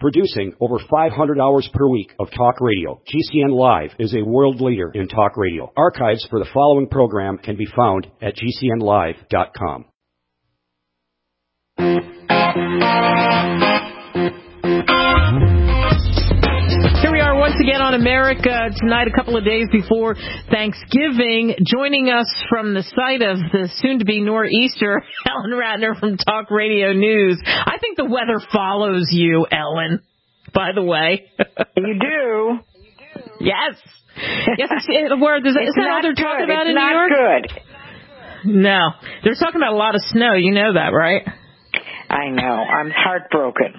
Producing over 500 hours per week of talk radio, GCN Live is a world leader in talk radio. Archives for the following program can be found at gcnlive.com. Here we are once again on America tonight, a couple of days before Thanksgiving. Joining us from the site of the soon-to-be nor'easter, Ellen Ratner from Talk Radio News. I think the weather follows you, Ellen, by the way. You do? Yes. Yes, is that what they're talking about in New York? It's not good. No. They're talking about a lot of snow. You know that, right? I know. I'm heartbroken.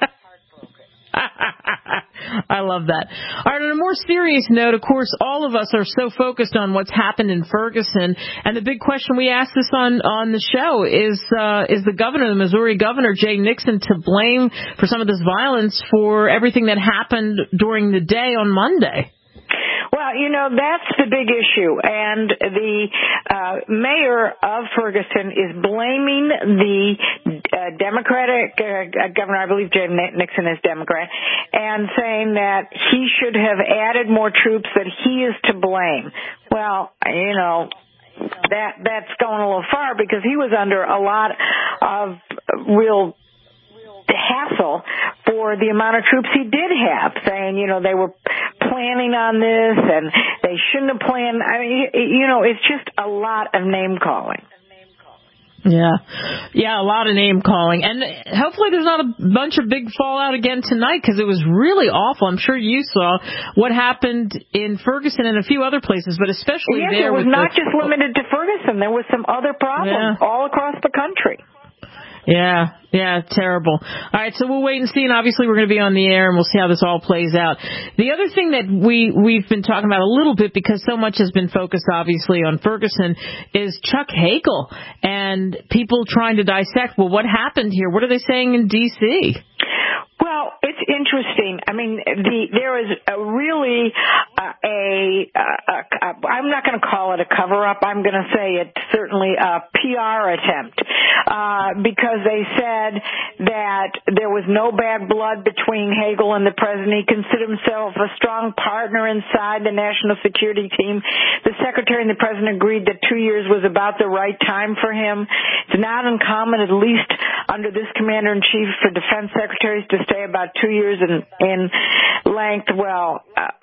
I love that. All right, on a more serious note, of course, all of us are so focused on what's happened in Ferguson, and the big question we asked this on the show is the governor, the Missouri governor, Jay Nixon, to blame for some of this violence for everything that happened during the day on Monday? Well, that's the big issue, and the mayor of Ferguson is blaming the Democratic governor, I believe Jay Nixon is Democrat, and saying that he should have added more troops, that he is to blame. Well, that's going a little far because he was under a lot of real hassle for the amount of troops he did have, saying, they were planning on this and they shouldn't have planned. I mean, it's just a lot of name calling. Yeah, a lot of name calling. And hopefully there's not a bunch of big fallout again tonight because it was really awful. I'm sure you saw what happened in Ferguson and a few other places, but especially there. Yes, it was not just limited to Ferguson. There was some other problems all across the country. Yeah, terrible. All right, so we'll wait and see, and obviously we're going to be on the air, and we'll see how this all plays out. The other thing that we've been talking about a little bit, because so much has been focused, obviously, on Ferguson, is Chuck Hagel and people trying to dissect, well, what happened here? What are they saying in D.C.? Well, it's interesting. I mean, there is a really I'm not going to call it a cover-up. I'm going to say it's certainly a PR attempt because they said that there was no bad blood between Hagel and the president. He considered himself a strong partner inside the national security team. The secretary and the president agreed that 2 years was about the right time for him. It's not uncommon, at least under this commander-in-chief, for defense secretaries to stay about 2 years in length. Well,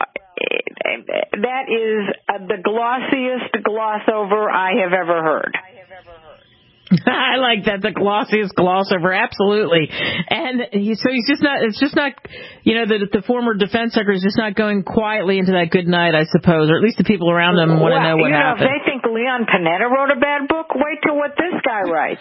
that is the glossiest gloss over I have ever heard. I like that, the glossiest gloss over, absolutely. And so he's just not, it's just not, the former defense secretary is just not going quietly into that good night, I suppose, or at least the people around him want to know what happened. If they think Leon Panetta wrote a bad book, wait till what this guy writes.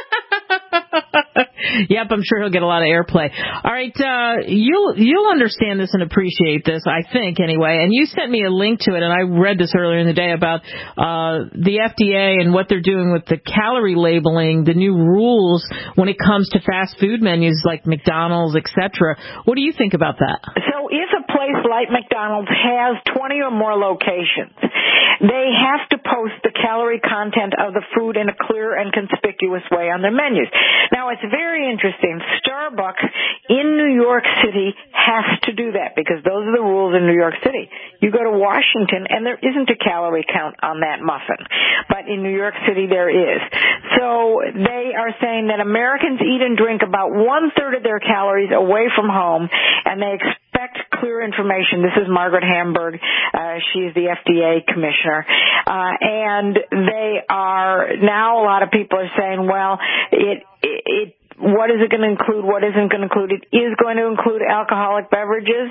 Yep, I'm sure he'll get a lot of airplay. All right, you'll understand this and appreciate this, I think, anyway. And you sent me a link to it, and I read this earlier in the day about the FDA and what they're doing with the calorie labeling, the new rules when it comes to fast food menus like McDonald's, etc. What do you think about that? So if a place like McDonald's has 20 or more locations, they have to post the calorie content of the food in a clear and conspicuous way on their menus. Now, it's very interesting. Starbucks in New York City has to do that because those are the rules in New York City. You go to Washington, and there isn't a calorie count on that muffin. But in New York City, there is. So they are saying that Americans eat and drink about 1/3 of their calories away from home, and they expect clear information. This is Margaret Hamburg. She is the FDA commissioner. And they are, now a lot of people are saying, well, what is it going to include? What isn't going to include? It is going to include alcoholic beverages,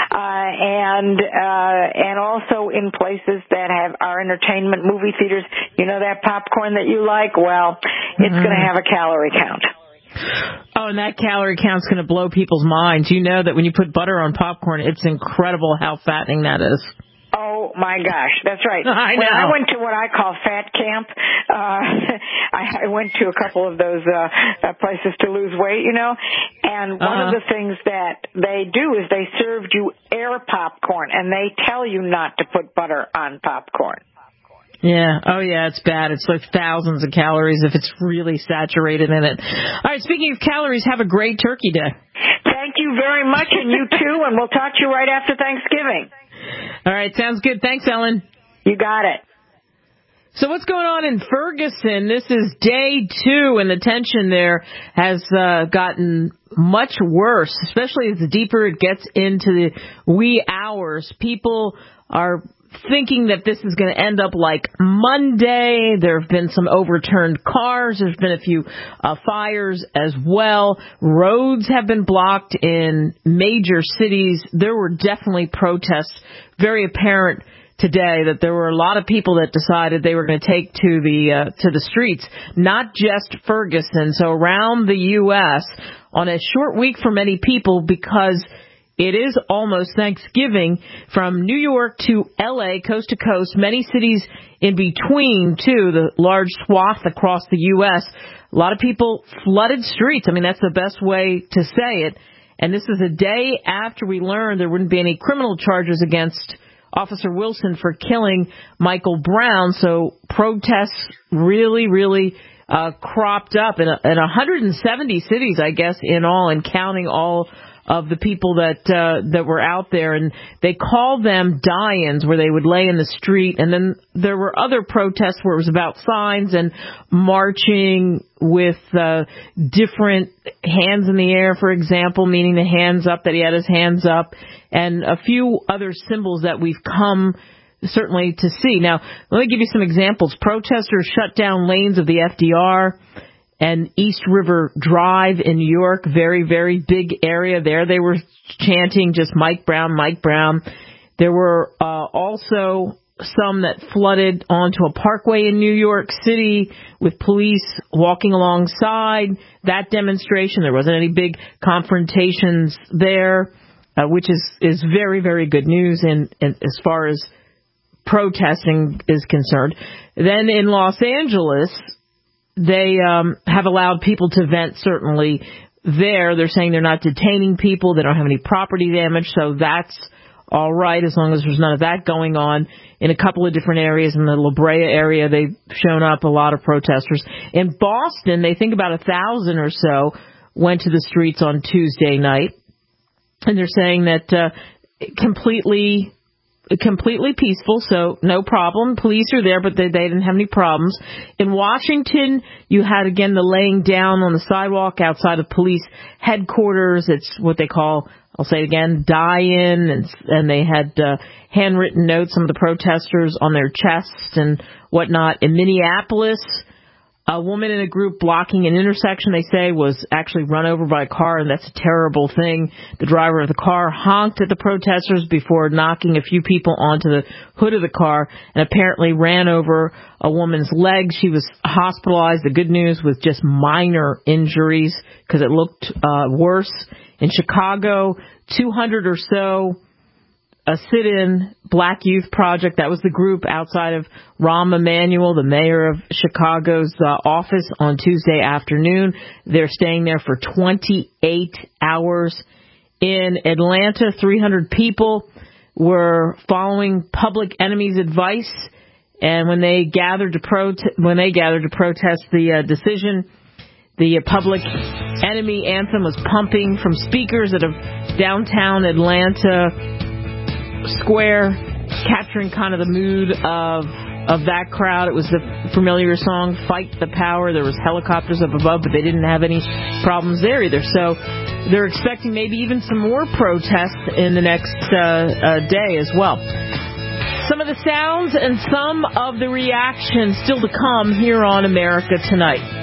and also in places that are entertainment, movie theaters. You know that popcorn that you like? Well, it's going to have a calorie count. Oh, and that calorie count's going to blow people's minds. You know that when you put butter on popcorn, it's incredible how fattening that is. Oh, my gosh, that's right. I know. When I went to what I call fat camp, I went to a couple of those places to lose weight, and one of the things that they do is they served you air popcorn, and they tell you not to put butter on popcorn. Yeah. Oh, yeah, it's bad. It's like thousands of calories if it's really saturated in it. All right, speaking of calories, have a great Turkey Day. Thank Thank you very much, and you too, and we'll talk to you right after Thanksgiving. All right, sounds good. Thanks, Ellen. You got it. So what's going on in Ferguson? This is day 2, and the tension there has gotten much worse, especially as the deeper it gets into the wee hours. People are thinking that this is going to end up like Monday. There have been some overturned cars. There's been a few fires as well. Roads have been blocked in major cities. There were definitely protests, very apparent today, that there were a lot of people that decided they were going to take to the streets, not just Ferguson. So around the U.S. on a short week for many people, because it is almost Thanksgiving, from New York to L.A., coast to coast, many cities in between, too, the large swath across the U.S. A lot of people flooded streets. I mean, that's the best way to say it. And this is a day after we learned there wouldn't be any criminal charges against Officer Wilson for killing Michael Brown. So protests really, really cropped up in 170 cities, I guess, in all, and counting all of the people that were out there. And they called them die-ins, where they would lay in the street. And then there were other protests where it was about signs and marching with different hands in the air, for example, meaning the hands up, that he had his hands up, and a few other symbols that we've come certainly to see. Now, let me give you some examples. Protesters shut down lanes of the FDR and East River Drive in New York, very, very big area there. They were chanting just Mike Brown, Mike Brown. There were also some that flooded onto a parkway in New York City with police walking alongside that demonstration. There wasn't any big confrontations there, which is very, very good news in as far as protesting is concerned. Then in Los Angeles, they have allowed people to vent, certainly there. They're saying they're not detaining people. They don't have any property damage, so that's all right as long as there's none of that going on. In a couple of different areas, in the La Brea area, they've shown up a lot of protesters. In Boston, they think about 1,000 or so went to the streets on Tuesday night, and they're saying that completely peaceful, so no problem. Police are there, but they didn't have any problems. In Washington, you had, again, the laying down on the sidewalk outside of police headquarters. It's what they call, I'll say it again, die-in, and they had handwritten notes, some of the protesters, on their chests and whatnot. In Minneapolis, a woman in a group blocking an intersection, they say, was actually run over by a car, and that's a terrible thing. The driver of the car honked at the protesters before knocking a few people onto the hood of the car and apparently ran over a woman's leg. She was hospitalized. The good news was just minor injuries because it looked worse. In Chicago, 200 or so, a sit-in Black Youth Project. That was the group outside of Rahm Emanuel, the mayor of Chicago's office, on Tuesday afternoon. They're staying there for 28 hours. In Atlanta, 300 people were following Public Enemy's advice, and when they gathered to protest the decision, the Public Enemy anthem was pumping from speakers at a downtown Atlanta square, capturing kind of the mood of that crowd. It was the familiar song, Fight the Power. There was helicopters up above, but they didn't have any problems there either. So they're expecting maybe even some more protests in the next day as well. Some of the sounds and some of the reactions still to come here on America Tonight.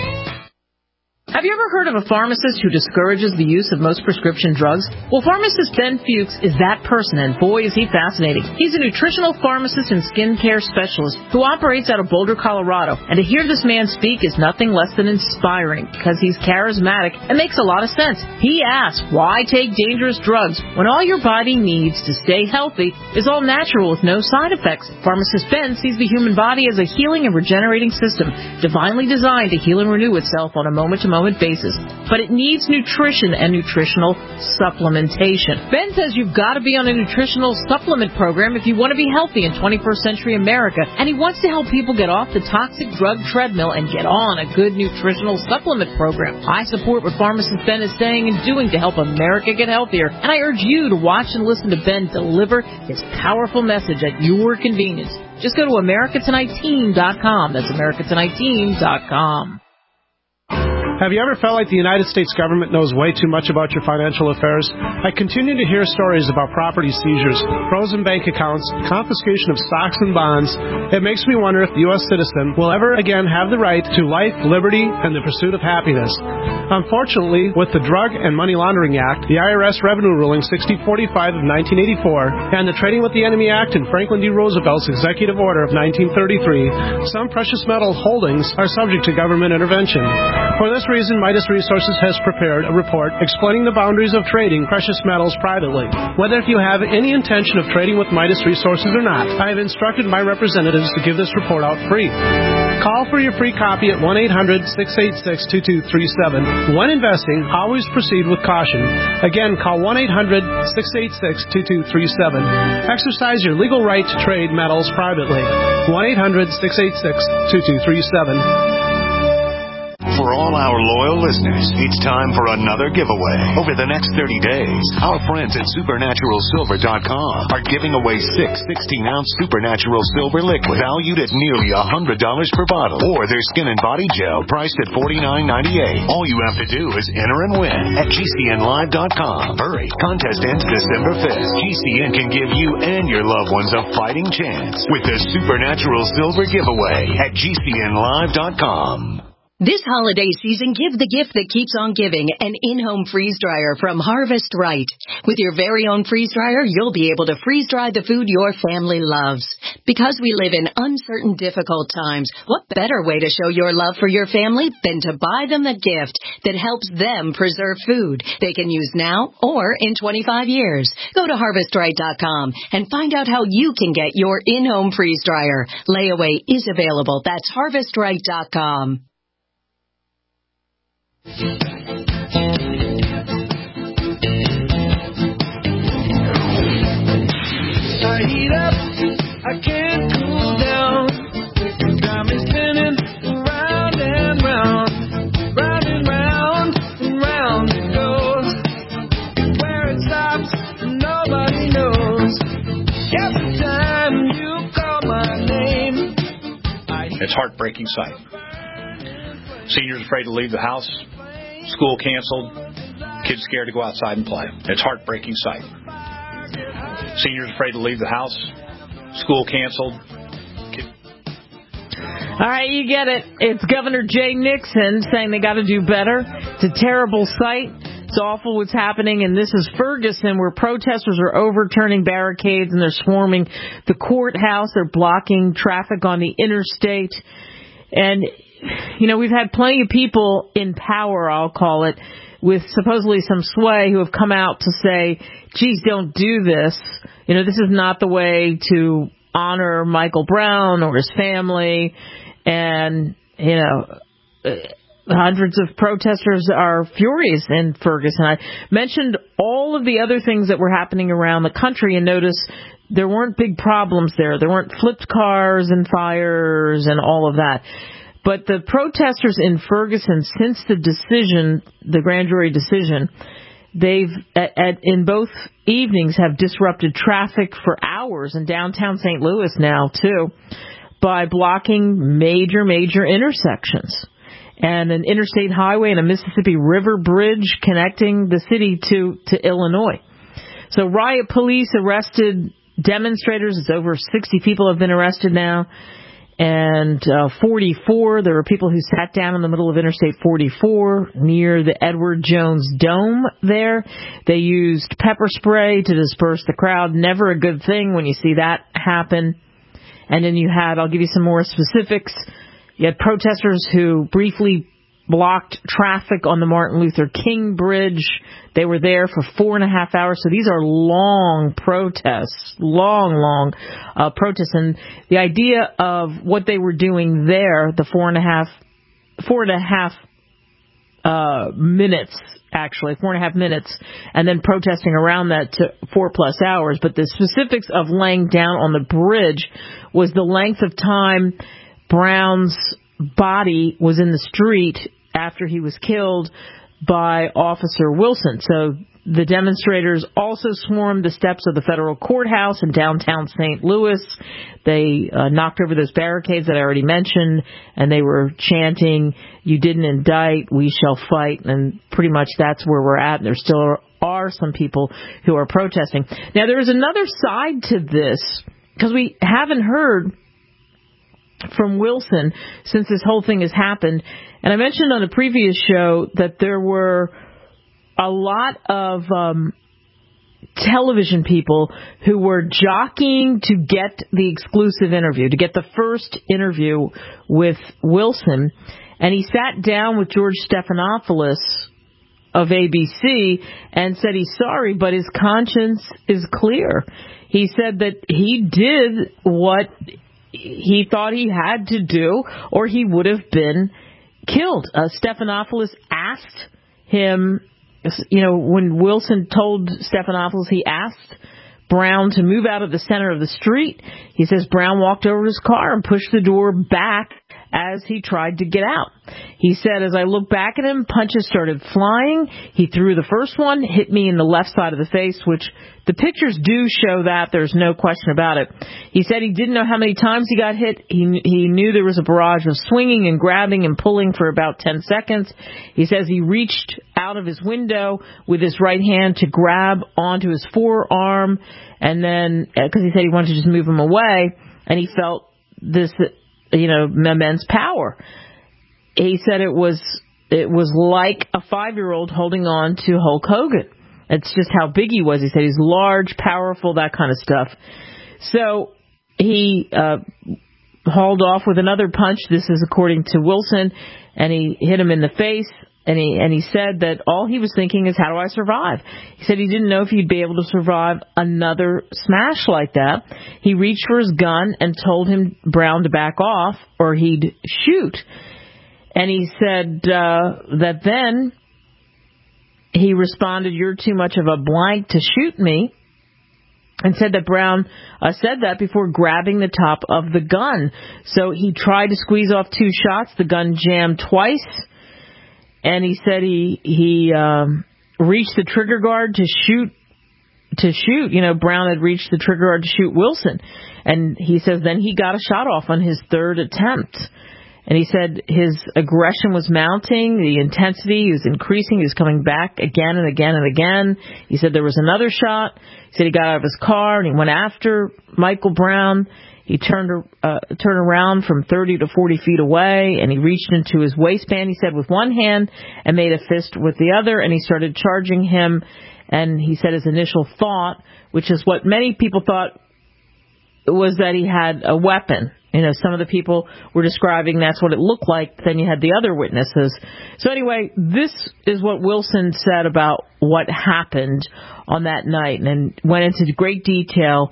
Have you ever heard of a pharmacist who discourages the use of most prescription drugs? Well, pharmacist Ben Fuchs is that person, and boy, is he fascinating. He's a nutritional pharmacist and skincare specialist who operates out of Boulder, Colorado. And to hear this man speak is nothing less than inspiring, because he's charismatic and makes a lot of sense. He asks, why take dangerous drugs when all your body needs to stay healthy is all natural with no side effects? Pharmacist Ben sees the human body as a healing and regenerating system, divinely designed to heal and renew itself on a moment-to-moment moment basis, but it needs nutrition and nutritional supplementation. Ben says you've got to be on a nutritional supplement program if you want to be healthy in 21st century America, and he wants to help people get off the toxic drug treadmill and get on a good nutritional supplement program. I support what pharmacist Ben is saying and doing to help America get healthier, and I urge you to watch and listen to Ben deliver his powerful message at your convenience. Just go to AmericaTonightTeam.com. That's AmericaTonightTeam.com. Have you ever felt like the United States government knows way too much about your financial affairs? I continue to hear stories about property seizures, frozen bank accounts, confiscation of stocks and bonds. It makes me wonder if the U.S. citizen will ever again have the right to life, liberty, and the pursuit of happiness. Unfortunately, with the Drug and Money Laundering Act, the IRS Revenue Ruling 6045 of 1984, and the Trading with the Enemy Act and Franklin D. Roosevelt's Executive Order of 1933, some precious metal holdings are subject to government intervention. For this reason, Midas Resources has prepared a report explaining the boundaries of trading precious metals privately. Whether if you have any intention of trading with Midas Resources or not, I have instructed my representatives to give this report out free. Call for your free copy at 1-800-686-2237. When investing, always proceed with caution. Again, call 1-800-686-2237. Exercise your legal right to trade metals privately. 1-800-686-2237. For all our loyal listeners, it's time for another giveaway. Over the next 30 days, our friends at SupernaturalSilver.com are giving away 6 16-ounce Supernatural Silver liquid valued at nearly $100 per bottle, or their Skin and Body Gel priced at $49.98. All you have to do is enter and win at GCNLive.com. Hurry, contest ends December 5th. GCN can give you and your loved ones a fighting chance with the Supernatural Silver giveaway at GCNLive.com. This holiday season, give the gift that keeps on giving, an in-home freeze dryer from Harvest Right. With your very own freeze dryer, you'll be able to freeze dry the food your family loves. Because we live in uncertain, difficult times, what better way to show your love for your family than to buy them a gift that helps them preserve food they can use now or in 25 years. Go to HarvestRight.com and find out how you can get your in-home freeze dryer. Layaway is available. That's HarvestRight.com. I heat up, I can't cool down. Got me spinning round and round, round and round and round it goes. Where it stops, nobody knows. Every time you call my name, it's heartbreaking sight. Seniors afraid to leave the house. School canceled. Kids scared to go outside and play. It's heartbreaking sight. Seniors afraid to leave the house. School canceled. All right, you get it. It's Governor Jay Nixon saying they got to do better. It's a terrible sight. It's awful what's happening, and this is Ferguson, where protesters are overturning barricades and they're swarming the courthouse. They're blocking traffic on the interstate. And you know, we've had plenty of people in power, I'll call it, with supposedly some sway who have come out to say, geez, don't do this. You know, this is not the way to honor Michael Brown or his family. And, you know, hundreds of protesters are furious in Ferguson. I mentioned all of the other things that were happening around the country, and notice there weren't big problems there. There weren't flipped cars and fires and all of that. But the protesters in Ferguson, since the decision, the grand jury decision, they've, in both evenings, have disrupted traffic for hours in downtown St. Louis now, too, by blocking major intersections. And an interstate highway and a Mississippi River bridge connecting the city to Illinois. So riot police arrested demonstrators. It's over 60 people have been arrested now. And 44, there were people who sat down in the middle of Interstate 44 near the Edward Jones Dome there. They used pepper spray to disperse the crowd. Never a good thing when you see that happen. And then you had, I'll give you some more specifics, you had protesters who briefly blocked traffic on the Martin Luther King Bridge. They were there for 4.5 hours. So these are long protests, long protests. And the idea of what they were doing there, the 4.5 minutes, actually, 4.5 minutes, and then protesting around that to 4+ hours. But the specifics of laying down on the bridge was the length of time Brown's body was in the street after he was killed by Officer Wilson. So the demonstrators also swarmed the steps of the federal courthouse in downtown St. Louis. They knocked over those barricades that I already mentioned, and they were chanting, "You didn't indict, we shall fight," and pretty much that's where we're at. And there still are some people who are protesting. Now, there is another side to this, because we haven't heard from Wilson since this whole thing has happened. And I mentioned on a previous show that there were a lot of television people who were jockeying to get the exclusive interview, to get the first interview with Wilson. And he sat down with George Stephanopoulos of ABC and said he's sorry, but his conscience is clear. He said that he did what he thought he had to do, or he would have been killed. Stephanopoulos asked him, when Wilson told Stephanopoulos, he asked Brown to move out of the center of the street. He says Brown walked over to his car and pushed the door back as he tried to get out. He said, as I looked back at him, punches started flying. He threw the first one, hit me in the left side of the face, which the pictures do show that. There's no question about it. He said he didn't know how many times he got hit. He knew there was a barrage of swinging and grabbing and pulling for about 10 seconds. He says he reached out of his window with his right hand to grab onto his forearm, and then, because he said he wanted to just move him away, and he felt this, immense power. He said it was like a 5-year-old holding on to Hulk Hogan. It's just how big he was. He said he's large, powerful, that kind of stuff. So he hauled off with another punch. This is according to Wilson, and he hit him in the face. And he said that all he was thinking is, how do I survive? He said he didn't know if he'd be able to survive another smash like that. He reached for his gun and told him Brown to back off or he'd shoot. And he said that then he responded, "You're too much of a blank to shoot me," and said that Brown said that before grabbing the top of the gun. So he tried to squeeze off 2 shots. The gun jammed twice. And he said he reached the trigger guard to shoot. Brown had reached the trigger guard to shoot Wilson. And he says then he got a shot off on his 3rd attempt. And he said his aggression was mounting, the intensity was increasing, he was coming back again and again and again. He said there was another shot. He said he got out of his car and he went after Michael Brown. He turned around from 30 to 40 feet away, and he reached into his waistband, he said, with one hand and made a fist with the other, and he started charging him. And he said his initial thought, which is what many people thought, was that he had a weapon. Some of the people were describing that's what it looked like. Then you had the other witnesses. So anyway, this is what Wilson said about what happened on that night, and went into great detail,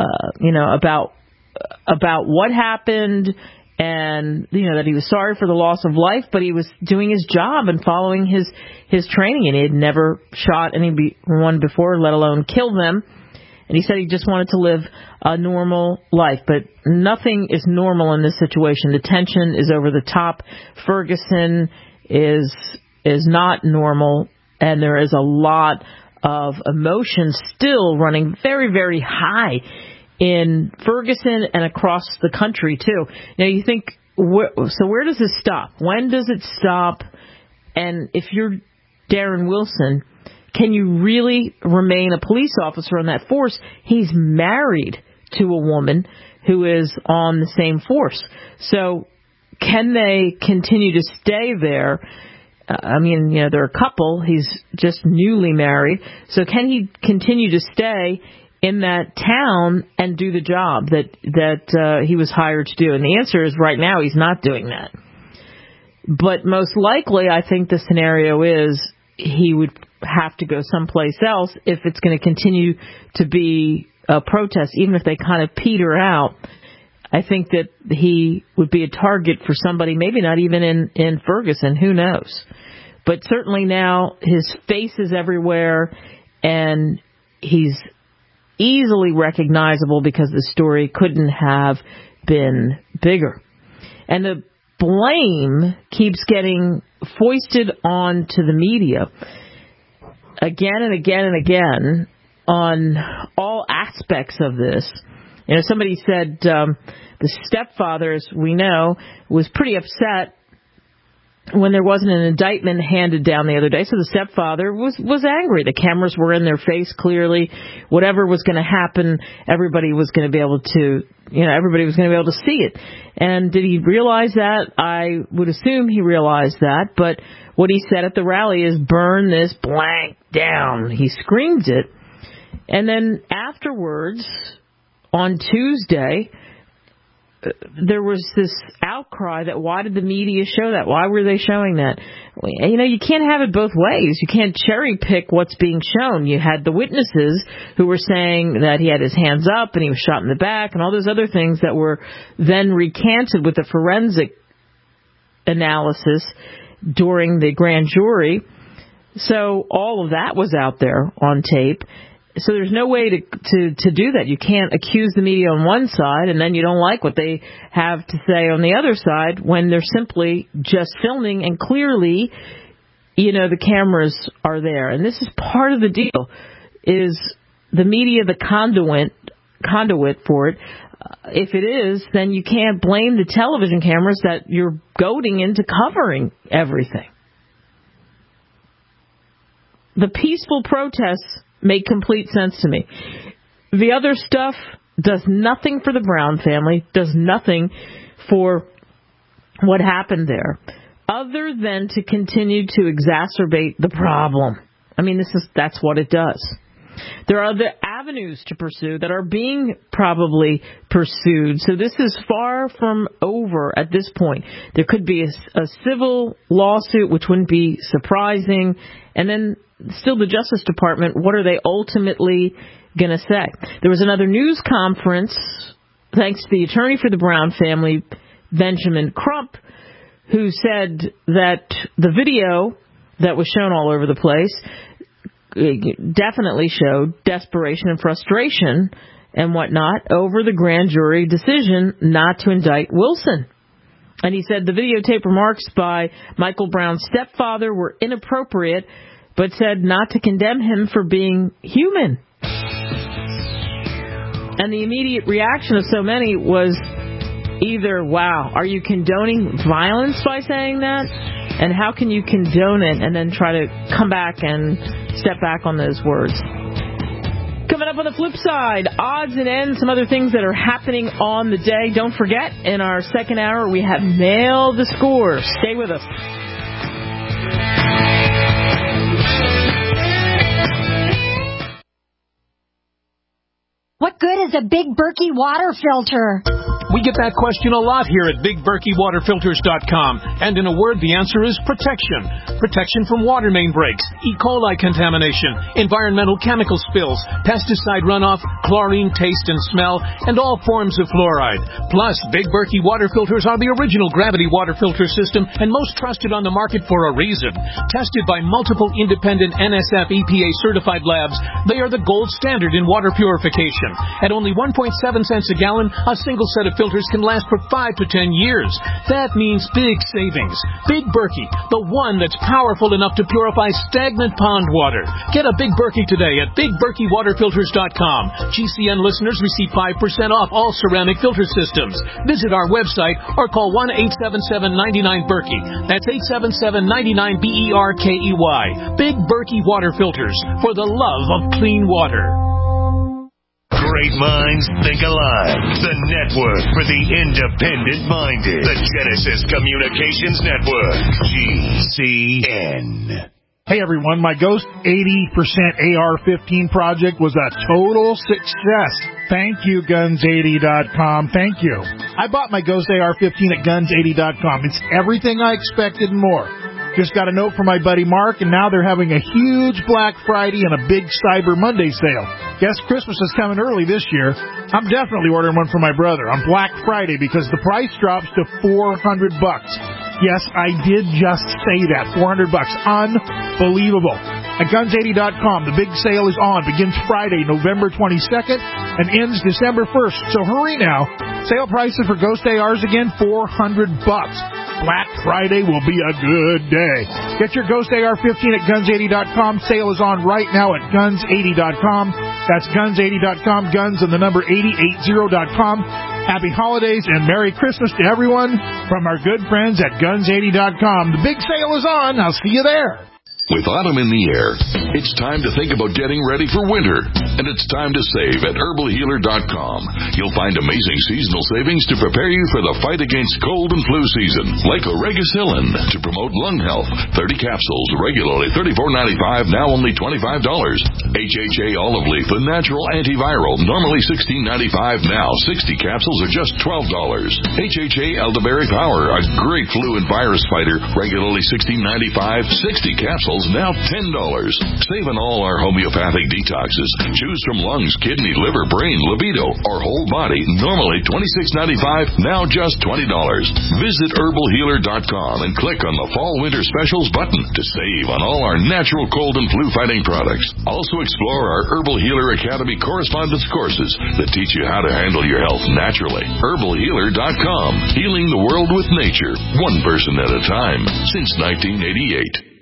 about what happened, and that he was sorry for the loss of life, but he was doing his job and following his training, and he had never shot anyone before, let alone killed them. And he said he just wanted to live a normal life, but nothing is normal in this situation. The tension is over the top. Ferguson is not normal, and there is a lot of emotion still running very, very high in Ferguson and across the country, too. Now, you think, where does this stop? When does it stop? And if you're Darren Wilson, can you really remain a police officer on that force? He's married to a woman who is on the same force. So can they continue to stay there? They're a couple. He's just newly married. So can he continue to stay in that town and do the job that he was hired to do? And the answer is right now he's not doing that. But most likely, I think the scenario is he would have to go someplace else if it's going to continue to be a protest, even if they kind of peter out. I think that he would be a target for somebody, maybe not even in Ferguson, who knows. But certainly now his face is everywhere, and he's easily recognizable because the story couldn't have been bigger. And the blame keeps getting foisted onto the media again and again and again on all aspects of this. You know, somebody said the stepfather, as we know, was pretty upset when there wasn't an indictment handed down the other day. So the stepfather was angry. The cameras were in their face clearly. Whatever was going to happen, everybody was going to be able to see it. And did he realize that? I would assume he realized that. But what he said at the rally is, burn this blank down. He screamed it. And then afterwards, on Tuesday, there was this outcry that why did the media show that? Why were they showing that? You know, you can't have it both ways. You can't cherry pick what's being shown. You had the witnesses who were saying that he had his hands up and he was shot in the back and all those other things that were then recanted with the forensic analysis during the grand jury. So all of that was out there on tape. So there's no way to do that. You can't accuse the media on one side and then you don't like what they have to say on the other side when they're simply just filming and clearly, you know, the cameras are there. And this is part of the deal, is the media the conduit for it. If it is, then you can't blame the television cameras that you're goading into covering everything. The peaceful protests make complete sense to me. The other stuff does nothing for the Brown family, does nothing for what happened there, other than to continue to exacerbate the problem. I mean, that's what it does. There are other avenues to pursue that are being probably pursued. So this is far from over at this point. There could be a civil lawsuit, which wouldn't be surprising. And then still the Justice Department, what are they ultimately going to say? There was another news conference, thanks to the attorney for the Brown family, Benjamin Crump, who said that the video that was shown all over the place definitely showed desperation and frustration and whatnot over the grand jury decision not to indict Wilson. And he said the videotape remarks by Michael Brown's stepfather were inappropriate, but said not to condemn him for being human. And the immediate reaction of so many was either, wow, are you condoning violence by saying that? And how can you condone it and then try to come back and step back on those words? Coming up on the flip side, odds and ends, some other things that are happening on the day. Don't forget, in our second hour, we have Nail the Score. Stay with us. What good is a Big Berkey water filter? We get that question a lot here at BigBerkeyWaterFilters.com. And in a word, the answer is protection. Protection from water main breaks, E. coli contamination, environmental chemical spills, pesticide runoff, chlorine taste and smell, and all forms of fluoride. Plus, Big Berkey water filters are the original gravity water filter system and most trusted on the market for a reason. Tested by multiple independent NSF EPA certified labs, they are the gold standard in water purification. At only 1.7 cents a gallon, a single set of filters can last for 5 to 10 years. That means big savings. Big Berkey, the one that's powerful enough to purify stagnant pond water. Get a Big Berkey today at BigBerkeyWaterFilters.com. GCN listeners receive 5% off all ceramic filter systems. Visit our website or call 1-877-99-BERKEY. That's 877-99-BERKEY. Big Berkey Water Filters, for the love of clean water. Great minds think alike. The network for the independent-minded. The Genesis Communications Network. GCN. Hey everyone, my Ghost 80% AR-15 project was a total success. Thank you, Guns80.com. Thank you. I bought my Ghost AR-15 at Guns80.com. It's everything I expected and more. Just got a note from my buddy Mark, and now they're having a huge Black Friday and a big Cyber Monday sale. Guess Christmas is coming early this year. I'm definitely ordering one for my brother on Black Friday because the price drops to $400. Yes, I did just say that. $400. Unbelievable. At guns80.com, the big sale is on. Begins Friday, November 22nd, and ends December 1st. So hurry now. Sale prices for Ghost ARs again, $400. Black Friday will be a good day. Get your Ghost AR-15 at guns80.com. Sale is on right now at guns80.com. That's guns80.com. Guns and the number 8080.com. Happy holidays and Merry Christmas to everyone from our good friends at guns80.com. The big sale is on. I'll see you there. With autumn in the air, it's time to think about getting ready for winter. And it's time to save at herbalhealer.com. You'll find amazing seasonal savings to prepare you for the fight against cold and flu season. Like Oregacillin to promote lung health. 30 capsules, regularly $34.95, now only $25. HHA olive leaf, a natural antiviral, normally $16.95, now 60 capsules are just $12. HHA elderberry power, a great flu and virus fighter, regularly $16.95, 60 capsules now $10. Save on all our homeopathic detoxes. Choose from lungs, kidney, liver, brain, libido, or whole body. Normally $26.95, now just $20. Visit herbalhealer.com and click on the Fall Winter Specials button to save on all our natural cold and flu fighting products. Also explore our Herbal Healer Academy correspondence courses that teach you how to handle your health naturally. herbalhealer.com. Healing the world with nature, one person at a time, since 1988.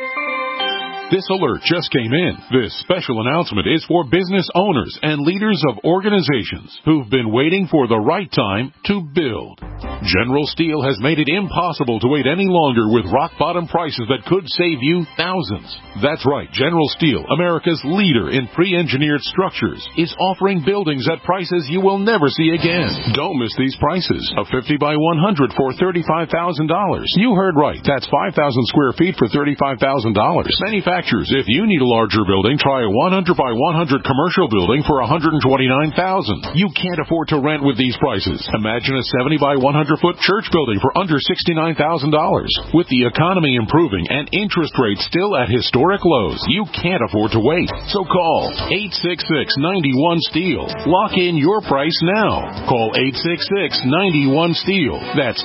This alert just came in. This special announcement is for business owners and leaders of organizations who've been waiting for the right time to build. General Steel has made it impossible to wait any longer with rock-bottom prices that could save you thousands. That's right, General Steel, America's leader in pre-engineered structures, is offering buildings at prices you will never see again. Don't miss these prices. A 50 by 100 for $35,000. You heard right. That's 5,000 square feet for $35,000. Manufacturers, if you need a larger building, try a 100 by 100 commercial building for $129,000. You can't afford to rent with these prices. Imagine a 70 by 100 foot church building for under $69,000. With the economy improving and interest rates still at historic lows, you can't afford to wait. So call 866-91-STEEL. Lock in your price now. Call 866-91-STEEL. That's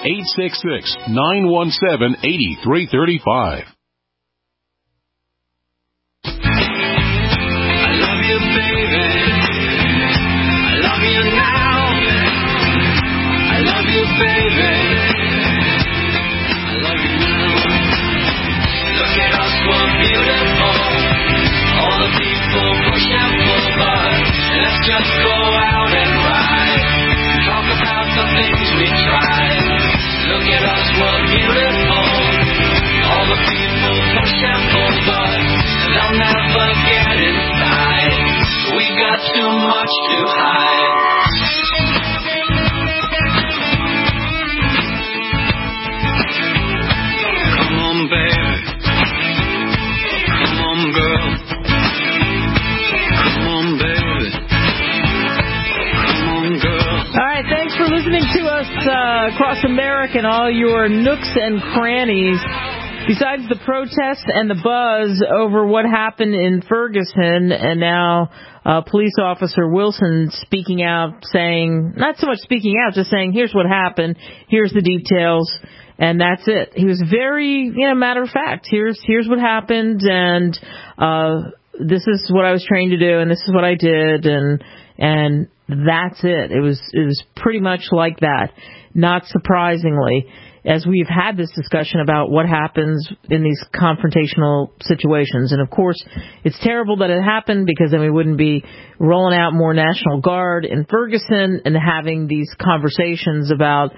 866-917-8335. Just go out and ride. Talk about the things we tried. Look at us, we're beautiful. All the people push and pull, but they'll never get inside. We got too much to hide. Come on, baby. Come on, girl. Come on, baby. All right, thanks for listening to us across America and all your nooks and crannies. Besides the protests and the buzz over what happened in Ferguson, and now police officer Wilson speaking out, saying, not so much speaking out, just saying, here's what happened, here's the details, and that's it. He was very, matter of fact. Here's what happened, and this is what I was trained to do, and this is what I did, and that's it. It was pretty much like that. Not surprisingly, as we've had this discussion about what happens in these confrontational situations. And of course, it's terrible that it happened, because then we wouldn't be rolling out more National Guard in Ferguson and having these conversations about,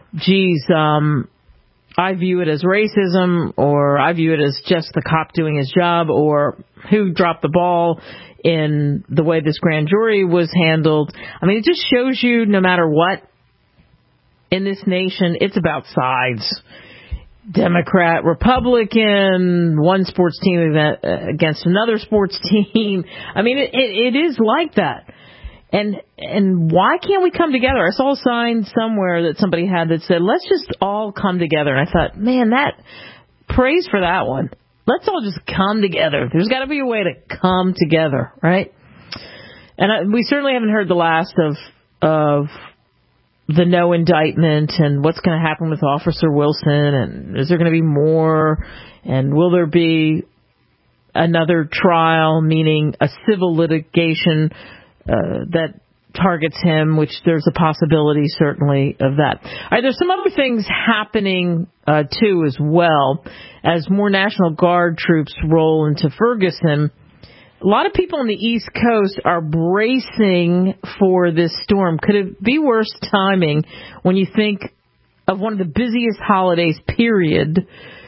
I view it as racism, or I view it as just the cop doing his job, or who dropped the ball in the way this grand jury was handled. I mean, it just shows you, no matter what, in this nation, it's about sides. Democrat, Republican, one sports team against another sports team. I mean, it is like that. And why can't we come together? I saw a sign somewhere that somebody had that said, let's just all come together. And I thought, man, praise for that one. Let's all just come together. There's got to be a way to come together, right? And we certainly haven't heard the last of the no indictment and what's going to happen with Officer Wilson, and is there going to be more, and will there be another trial, meaning a civil litigation that targets him, which there's a possibility certainly of that. All right, there's some other things happening too as well as more National Guard troops roll into Ferguson. A lot of people on the East Coast are bracing for this storm. Could it be worse timing when you think of one of the busiest holidays, period,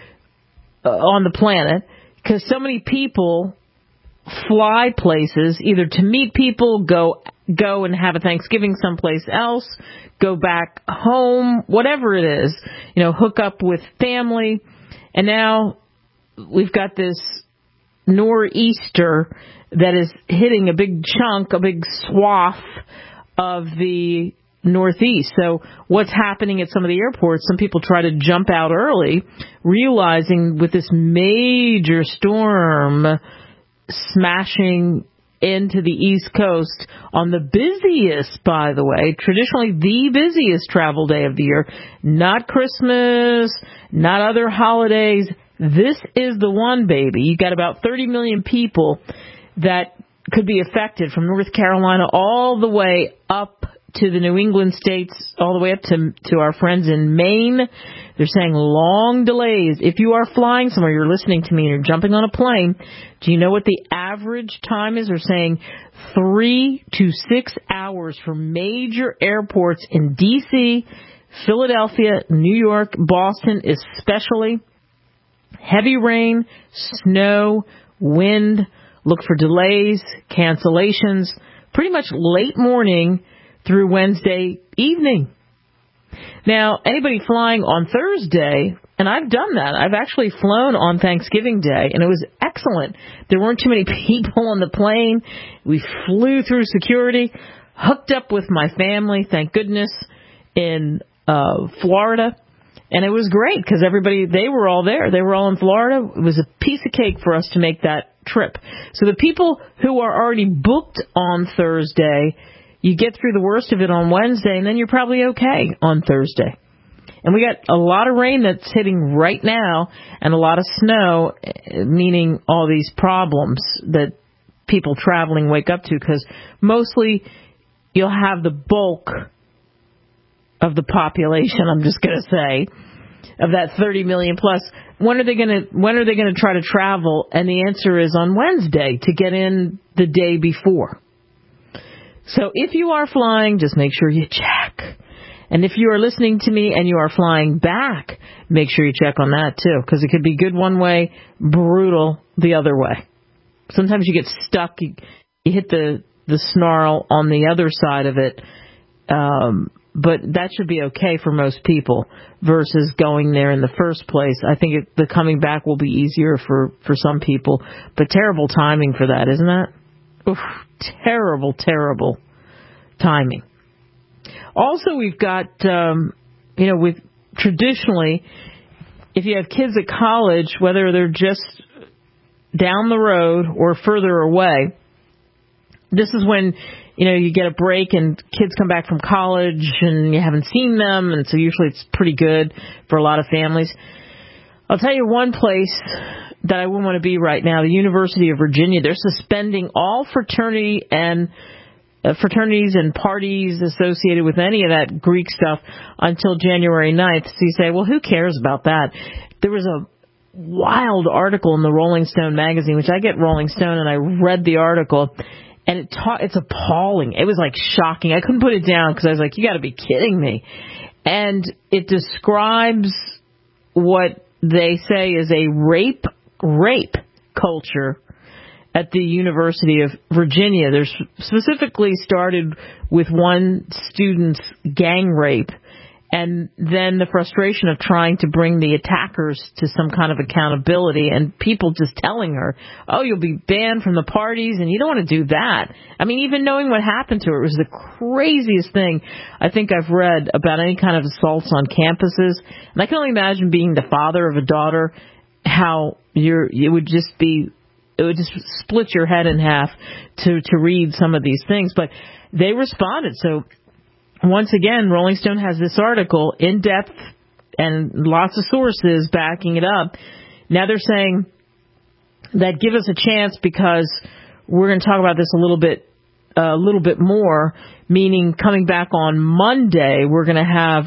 on the planet? Because so many people fly places, either to meet people, go and have a Thanksgiving someplace else, go back home, whatever it is, hook up with family. And now we've got this nor'easter that is hitting a big chunk, a big swath of the Northeast. So what's happening at some of the airports, some people try to jump out early, realizing with this major storm smashing into the East Coast on the busiest, by the way, traditionally the busiest travel day of the year, not Christmas, not other holidays. This is the one, baby. You got about 30 million people that could be affected from North Carolina all the way up to the New England states, all the way up to our friends in Maine. They're saying long delays. If you are flying somewhere, you're listening to me, and you're jumping on a plane, do you know what the average time is? They're saying 3 to 6 hours for major airports in D.C., Philadelphia, New York, Boston especially. Heavy rain, snow, wind. Look for delays, cancellations, pretty much late morning through Wednesday evening. Now, anybody flying on Thursday, and I've done that. I've actually flown on Thanksgiving Day, and it was excellent. There weren't too many people on the plane. We flew through security, hooked up with my family, thank goodness, in Florida. And it was great because they were all there. They were all in Florida. It was a piece of cake for us to make that trip. So the people who are already booked on Thursday, you get through the worst of it on Wednesday, and then you're probably okay on Thursday. And we got a lot of rain that's hitting right now and a lot of snow, meaning all these problems that people traveling wake up to, because mostly you'll have the bulk of the population, I'm just going to say, of that 30 million plus. When are they going to try to travel? And the answer is on Wednesday to get in the day before. So if you are flying, just make sure you check. And if you are listening to me and you are flying back, make sure you check on that too, because it could be good one way, brutal the other way. Sometimes you get stuck, you hit the snarl on the other side of it. But that should be okay for most people versus going there in the first place. I think the coming back will be easier for some people. But terrible timing for that, isn't that? Oof, terrible, terrible timing. Also, we've got, with traditionally, if you have kids at college, whether they're just down the road or further away, this is when you get a break and kids come back from college and you haven't seen them, and so usually it's pretty good for a lot of families. I'll tell you one place that I wouldn't want to be right now, the University of Virginia. They're suspending all fraternities and parties associated with any of that Greek stuff until January 9th. So you say, well, who cares about that? There was a wild article in the Rolling Stone magazine, which I get Rolling Stone, and I read the article. And it's appalling. It was like shocking. I couldn't put it down because I was like, you got to be kidding me. And it describes what they say is a rape culture at the University of Virginia. They're specifically started with one student's gang rape, and then the frustration of trying to bring the attackers to some kind of accountability, and people just telling her, oh, you'll be banned from the parties, and you don't want to do that. I mean, even knowing what happened to her, it was the craziest thing I think I've read about any kind of assaults on campuses. And I can only imagine being the father of a daughter, how it would just split your head in half to read some of these things. But they responded. So once again, Rolling Stone has this article, in depth and lots of sources backing it up. Now they're saying that give us a chance because we're going to talk about this a little bit more, meaning coming back on Monday, we're going to have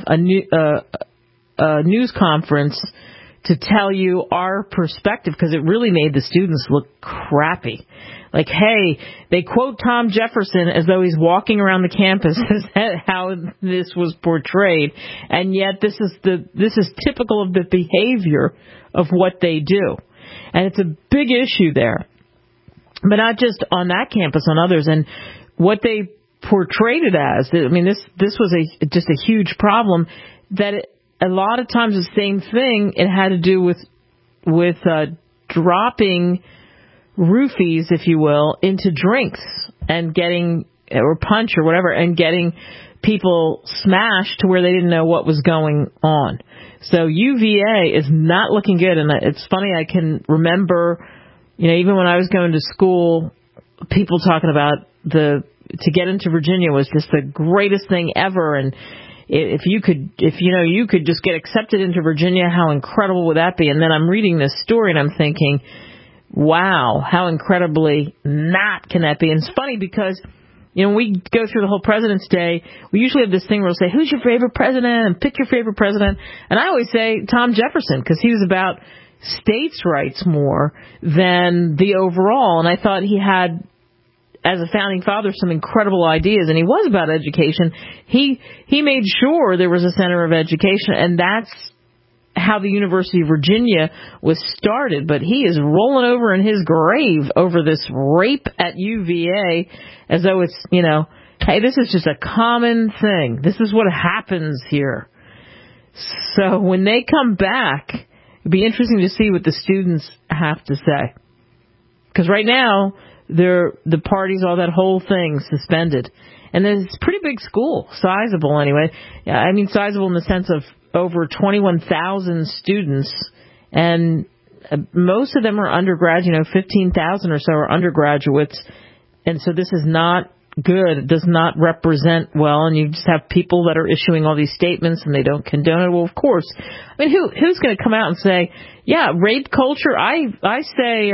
a news conference to tell you our perspective, because it really made the students look crappy. Like, hey, they quote Tom Jefferson as though he's walking around the campus. Is that how this was portrayed? And yet this is typical of the behavior of what they do. And it's a big issue there. But not just on that campus, on others. And what they portrayed it as, I mean, this was just a huge problem, that a lot of times the same thing, it had to do with dropping roofies, if you will, into drinks and getting, or punch or whatever, and getting people smashed to where they didn't know what was going on. So UVA is not looking good. And it's funny, I can remember, even when I was going to school, people talking about to get into Virginia was just the greatest thing ever. And if you could just get accepted into Virginia, how incredible would that be? And then I'm reading this story and I'm thinking, wow, how incredibly not can that be? And it's funny because, when we go through the whole President's Day, we usually have this thing where we'll say, who's your favorite president? And pick your favorite president. And I always say Tom Jefferson, because he was about states' rights more than the overall. And I thought he had, as a founding father, some incredible ideas. And he was about education. He made sure there was a center of education. And that's how the University of Virginia was started. But he is rolling over in his grave over this rape at UVA as though it's, hey, this is just a common thing. This is what happens here. So when they come back, it'd be interesting to see what the students have to say. Because right now, the parties, all that whole thing suspended. And it's a pretty big school, sizable anyway. I mean, sizable in the sense of over 21,000 students, and most of them are undergraduates, 15,000 or so are undergraduates, and so this is not good. It does not represent well, and you just have people that are issuing all these statements and they don't condone it. Well, of course. I mean, who's going to come out and say, yeah, rape culture? I say,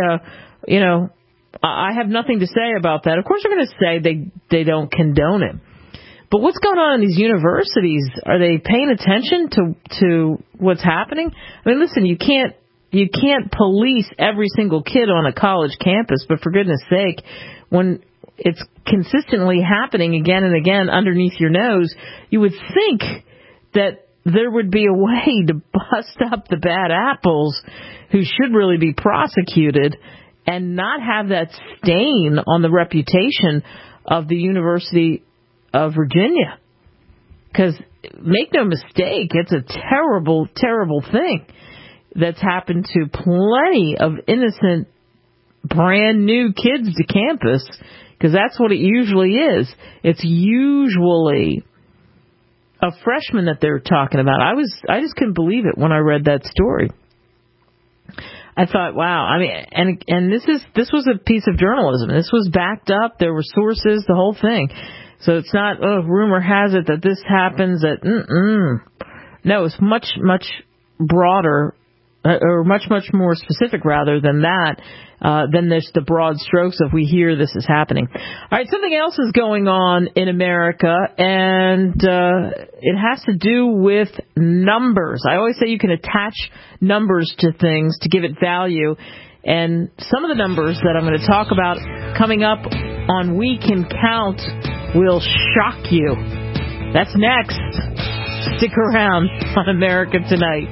I have nothing to say about that. Of course they're going to say they don't condone it. But what's going on in these universities? Are they paying attention to what's happening? I mean, listen, you can't police every single kid on a college campus, but for goodness sake, when it's consistently happening again and again underneath your nose, you would think that there would be a way to bust up the bad apples who should really be prosecuted and not have that stain on the reputation of the University of Virginia. Because make no mistake, it's a terrible, terrible thing that's happened to plenty of innocent, brand new kids to campus, because that's what it usually is. It's usually a freshman that they're talking about. I just couldn't believe it when I read that story. I thought, wow. I mean, and this was a piece of journalism. This was backed up. There were sources, the whole thing. So it's not, rumor has it that this happens. No, it's much, much broader, or much, much more specific, rather, than that, than there's the broad strokes of we hear this is happening. All right, something else is going on in America, and it has to do with numbers. I always say you can attach numbers to things to give it value, and some of the numbers that I'm going to talk about coming up on We Can Count will shock you. That's next. Stick around on America Tonight.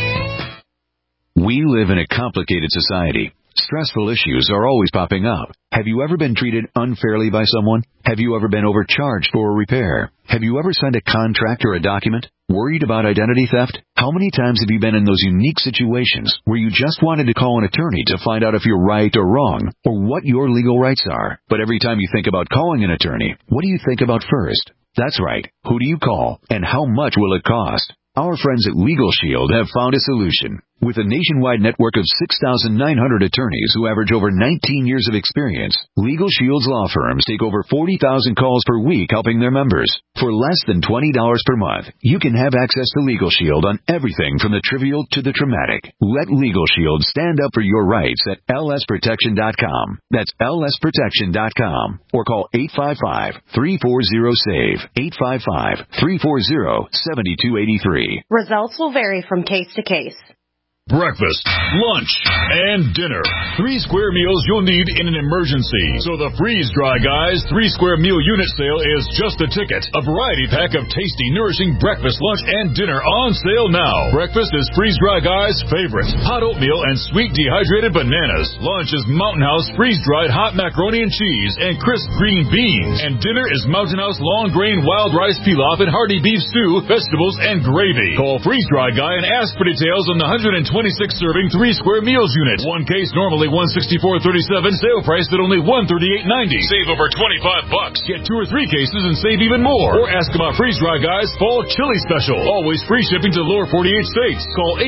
We live in a complicated society. Stressful issues are always popping up. Have you ever been treated unfairly by someone? Have you ever been overcharged for a repair? Have you ever signed a contract or a document? Worried about identity theft? How many times have you been in those unique situations where you just wanted to call an attorney to find out if you're right or wrong, or what your legal rights are? But every time you think about calling an attorney, what do you think about first? That's right. Who do you call, and how much will it cost? Our friends at Legal Shield have found a solution. With a nationwide network of 6,900 attorneys who average over 19 years of experience, Legal Shield's law firms take over 40,000 calls per week helping their members. For less than $20 per month, you can have access to Legal Shield on everything from the trivial to the traumatic. Let Legal Shield stand up for your rights at lsprotection.com. That's lsprotection.com. Or call 855-340-SAVE. 855-340-7283. Results will vary from case to case. Breakfast, lunch, and dinner. 3 square meals you'll need in an emergency. So the Freeze Dry Guys 3 square meal unit sale is just a ticket. A variety pack of tasty, nourishing breakfast, lunch, and dinner on sale now. Breakfast is Freeze Dry Guys' favorite. Hot oatmeal and sweet dehydrated bananas. Lunch is Mountain House freeze-dried hot macaroni and cheese and crisp green beans. And dinner is Mountain House long grain wild rice pilaf and hearty beef stew, vegetables, and gravy. Call Freeze Dry Guy and ask for details on the 126-serving 3 square meals unit. One case normally $164.37. Sale price at only $138.90. Save over $25. Get 2 or 3 cases and save even more. Or ask about Freeze Dry Guys Fall Chili Special. Always free shipping to the lower 48 states. Call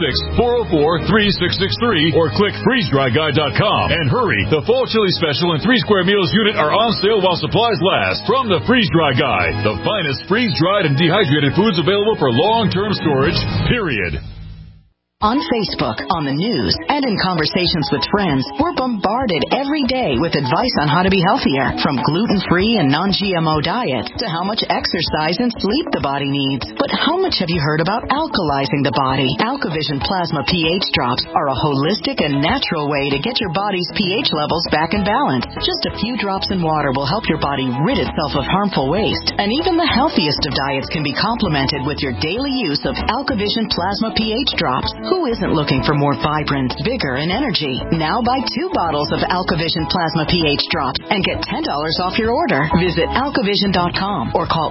866-404-3663 or click freezedryguy.com. And hurry, the Fall Chili Special and 3 square meals unit are on sale while supplies last. From the Freeze Dry Guy, the finest freeze-dried and dehydrated foods available for long-term storage, period. On Facebook, on the news, and in conversations with friends, we're bombarded every day with advice on how to be healthier, from gluten-free and non-GMO diets to how much exercise and sleep the body needs. But how much have you heard about alkalizing the body? AlkaVision Plasma pH drops are a holistic and natural way to get your body's pH levels back in balance. Just a few drops in water will help your body rid itself of harmful waste. And even the healthiest of diets can be complemented with your daily use of AlkaVision Plasma pH drops. Who isn't looking for more vibrant, vigor, and energy? Now buy 2 bottles of AlkaVision Plasma pH drops and get $10 off your order. Visit alkavision.com or call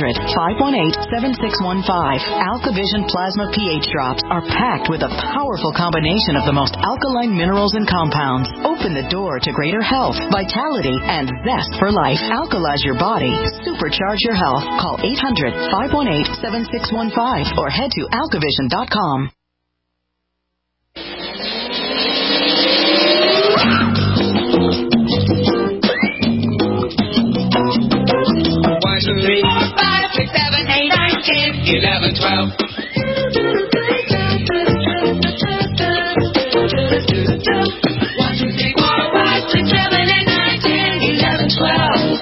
800-518-7615. AlkaVision Plasma pH drops are packed with a powerful combination of the most alkaline minerals and compounds. Open the door to greater health, vitality, and zest for life. Alkalize your body. Supercharge your health. Call 800-518-7615 or head to alkavision.com. One, two, three, four, 5, 6, 7, 8, 9, 10, 11, 12. 1, 2, 3, 4, 5, 6, 7, 8, 9, 10, 11, 12.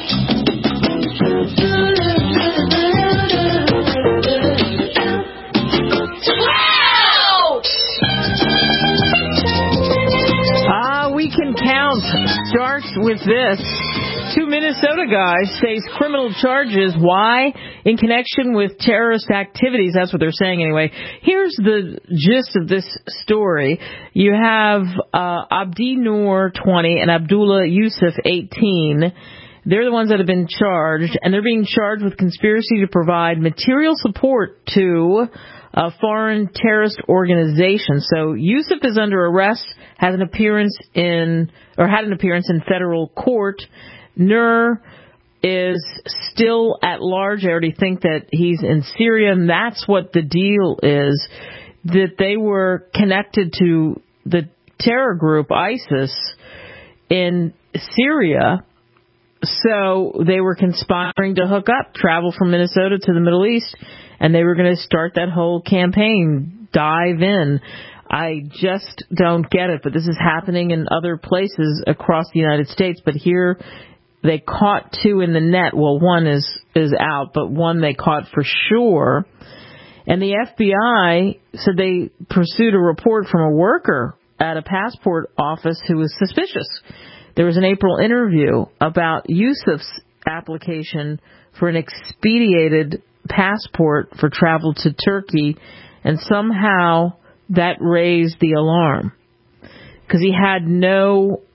We can count. Starts with this. 2 Minnesota guys face criminal charges. Why? In connection with terrorist activities. That's what they're saying anyway. Here's the gist of this story. You have Abdi Noor, 20, and Abdullah Yusuf, 18. They're the ones that have been charged, and they're being charged with conspiracy to provide material support to a foreign terrorist organization. So Yusuf is under arrest, had an appearance in federal court. Nur is still at large. I already think that he's in Syria, and that's what the deal is, that they were connected to the terror group ISIS in Syria. So they were conspiring to hook up, travel from Minnesota to the Middle East, and they were going to start that whole campaign, dive in. I just don't get it, but this is happening in other places across the United States. But here they caught 2 in the net. Well, one is out, but one they caught for sure. And the FBI said they pursued a report from a worker at a passport office who was suspicious. There was an April interview about Yusuf's application for an expedited passport for travel to Turkey, and somehow that raised the alarm because he had no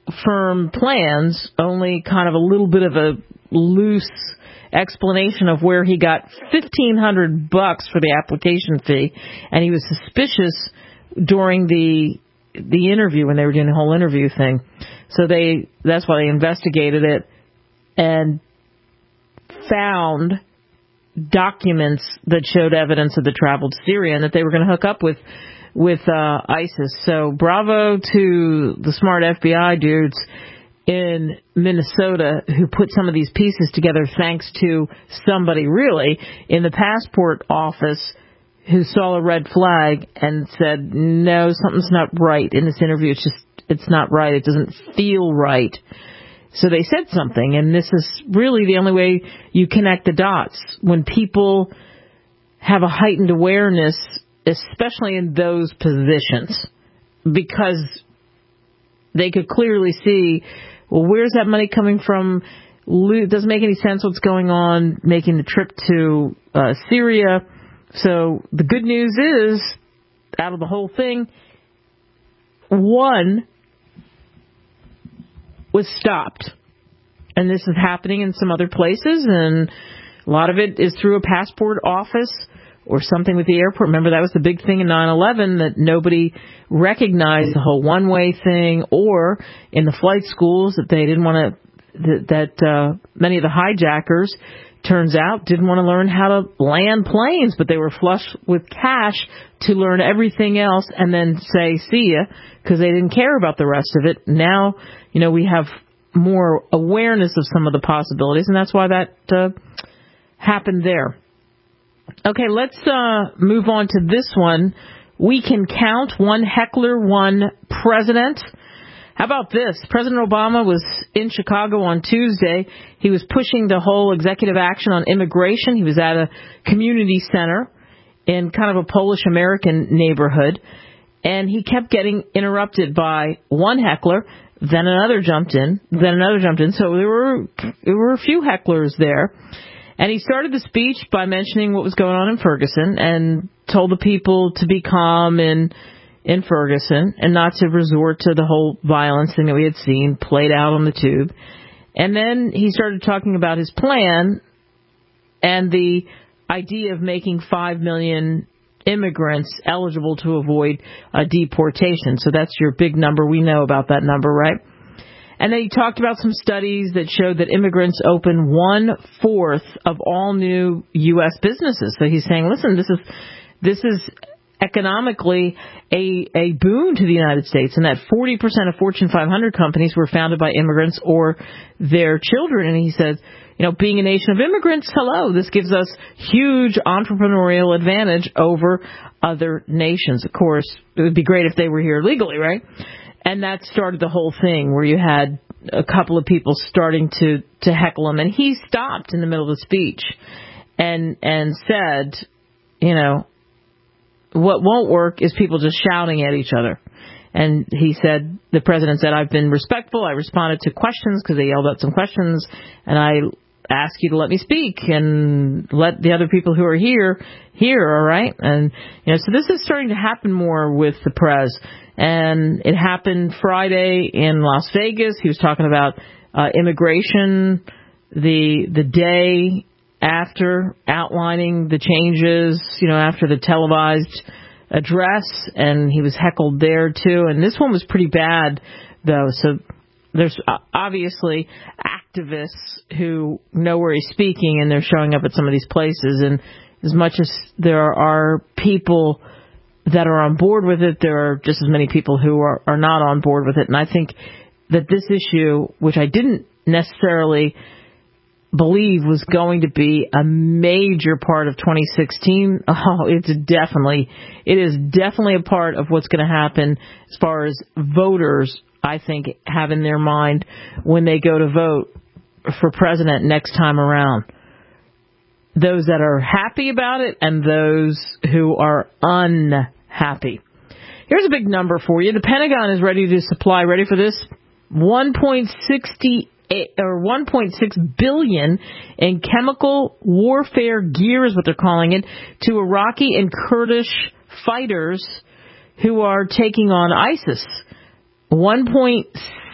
firm plans, only kind of a little bit of a loose explanation of where he got $1,500 for the application fee, and he was suspicious during the interview when they were doing the whole interview thing. So that's why they investigated it and found documents that showed evidence of the travel to Syria and that they were going to hook up with ISIS. So bravo to the smart FBI dudes in Minnesota who put some of these pieces together, thanks to somebody really in the passport office who saw a red flag and said, no, something's not right in this interview. It's not right. It doesn't feel right. So they said something, and this is really the only way you connect the dots. When people have a heightened awareness, especially in those positions, because they could clearly see, well, where's that money coming from? It doesn't make any sense what's going on, making the trip to Syria. So the good news is, out of the whole thing, one was stopped. And this is happening in some other places, and a lot of it is through a passport office or something with the airport. Remember, that was the big thing in 9/11, that nobody recognized the whole one-way thing, or in the flight schools that they didn't want to, that many of the hijackers, turns out, didn't want to learn how to land planes, but they were flush with cash to learn everything else and then say, see ya, because they didn't care about the rest of it. Now, we have more awareness of some of the possibilities, and that's why that happened there. Okay, let's move on to this one. We can count one heckler, one president. How about this? President Obama was in Chicago on Tuesday. He was pushing the whole executive action on immigration. He was at a community center in kind of a Polish-American neighborhood, and he kept getting interrupted by one heckler. Then another jumped in. So there were a few hecklers there. And he started the speech by mentioning what was going on in Ferguson and told the people to be calm in Ferguson and not to resort to the whole violence thing that we had seen played out on the tube. And then he started talking about his plan and the idea of making 5 million immigrants eligible to avoid deportation. So that's your big number. We know about that number, right? And then he talked about some studies that showed that immigrants open 1/4 of all new U.S. businesses. So he's saying, listen, this is economically a boon to the United States, and that 40% of Fortune 500 companies were founded by immigrants or their children. And he said, being a nation of immigrants, this gives us huge entrepreneurial advantage over other nations. Of course, it would be great if they were here legally, right? And that started the whole thing where you had a couple of people starting to heckle him. And he stopped in the middle of the speech and said, what won't work is people just shouting at each other. And he said, the president said, I've been respectful. I responded to questions because they yelled out some questions, and I ask you to let me speak and let the other people who are here hear, all right? And, so this is starting to happen more with the prez. And it happened Friday in Las Vegas. He was talking about immigration the day after outlining the changes, after the televised address, and he was heckled there too. And this one was pretty bad, though. So there's obviously activists who know where he's speaking, and they're showing up at some of these places. And as much as there are people that are on board with it, there are just as many people who are not on board with it. And I think that this issue, which I didn't necessarily believe was going to be a major part of 2016, it is definitely a part of what's going to happen as far as voters, I think, have in their mind when they go to vote for president next time around. Those that are happy about it and those who are unhappy. Here's a big number for you. The Pentagon is ready to supply, ready for this, $1.6 billion in chemical warfare gear is what they're calling it, to Iraqi and Kurdish fighters who are taking on ISIS. $1.6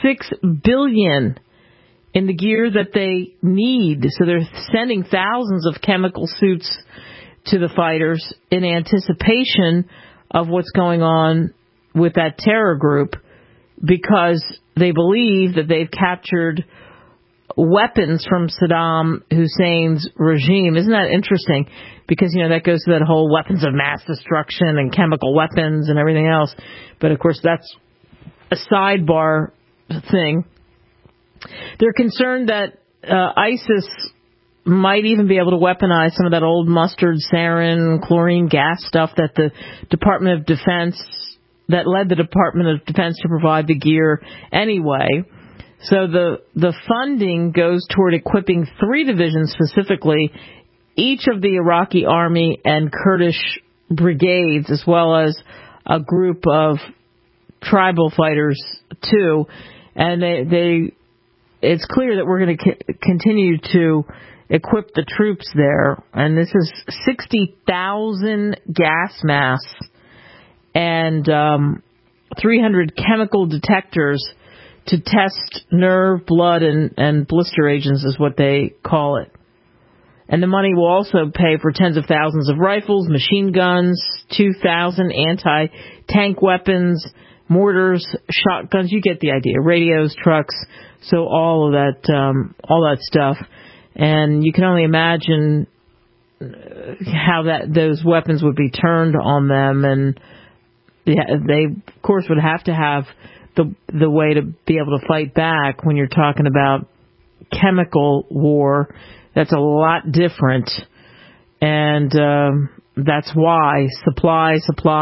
$6 billion in the gear that they need. So they're sending thousands of chemical suits to the fighters in anticipation of what's going on with that terror group, because they believe that they've captured weapons from Saddam Hussein's regime. Isn't that interesting? Because, that goes to that whole weapons of mass destruction and chemical weapons and everything else. But, of course, that's a sidebar thing. They're concerned that ISIS might even be able to weaponize some of that old mustard, sarin, chlorine gas stuff that the Department of Defense, that led the Department of Defense to provide the gear anyway. So the funding goes toward equipping 3 divisions specifically, each of the Iraqi army and Kurdish brigades, as well as a group of tribal fighters too. And it's clear that we're going to continue to equip the troops there. And this is 60,000 gas masks and 300 chemical detectors to test nerve, blood, and blister agents is what they call it. And the money will also pay for tens of thousands of rifles, machine guns, 2,000 anti-tank weapons, mortars, shotguns. You get the idea. Radios, trucks. So all that stuff. And you can only imagine how those weapons would be turned on them. And they, of course, would have to have the way to be able to fight back when you're talking about chemical war. That's a lot different. And that's why supply,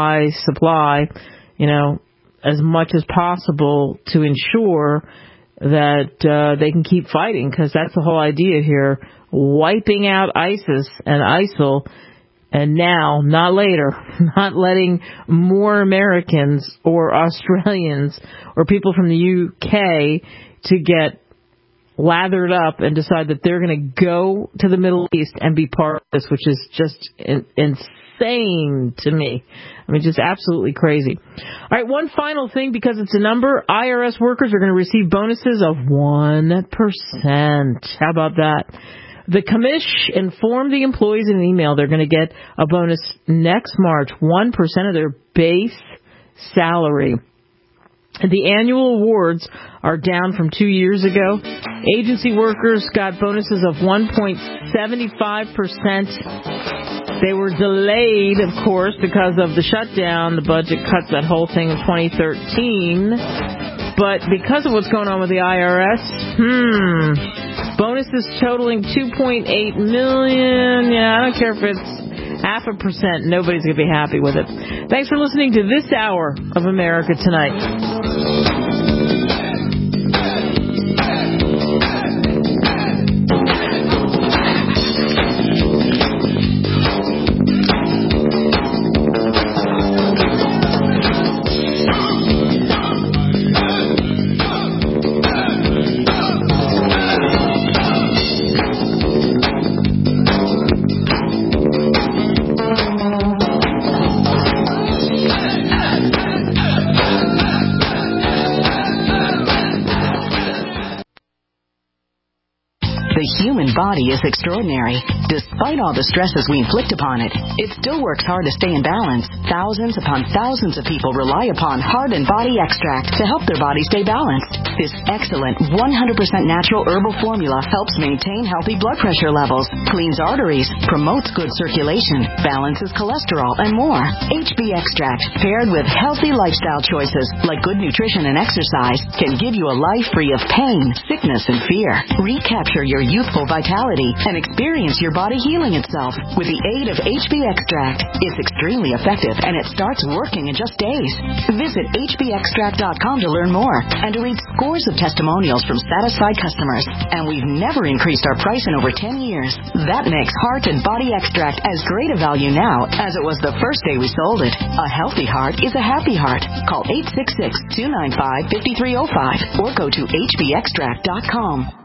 as much as possible to ensure that they can keep fighting, because that's the whole idea here, wiping out ISIS and ISIL, and now, not later, not letting more Americans or Australians or people from the UK to get lathered up and decide that they're going to go to the Middle East and be part of this, which is just insane to me. I mean, just absolutely crazy. All right, one final thing, because it's a number. IRS workers are going to receive bonuses of 1%. How about that? The commish informed the employees in an email they're going to get a bonus next March, 1% of their base salary. The annual awards are down from 2 years ago. Agency workers got bonuses of 1.75%. They were delayed, of course, because of the shutdown. The budget cuts that whole thing in 2013. But because of what's going on with the IRS, bonuses totaling $2.8 million. Yeah, I don't care if it's 0.5%. Nobody's going to be happy with it. Thanks for listening to this hour of America Tonight. Body is extraordinary. Despite all the stresses we inflict upon it, it still works hard to stay in balance. Thousands upon thousands of people rely upon Heart and Body Extract to help their body stay balanced. This excellent 100% natural herbal formula helps maintain healthy blood pressure levels, cleans arteries, promotes good circulation, balances cholesterol, and more. HB Extract, paired with healthy lifestyle choices like good nutrition and exercise, can give you a life free of pain, sickness, and fear. Recapture your youthful vitality and experience your body healing itself with the aid of HB Extract. It's extremely effective and it starts working in just days. Visit hbextract.com to learn more and to read scores of testimonials from satisfied customers. And we've never increased our price in over 10 years. That makes Heart and Body Extract as great a value now as it was the first day we sold it. A healthy heart is a happy heart. Call 866-295-5305 or go to hbextract.com.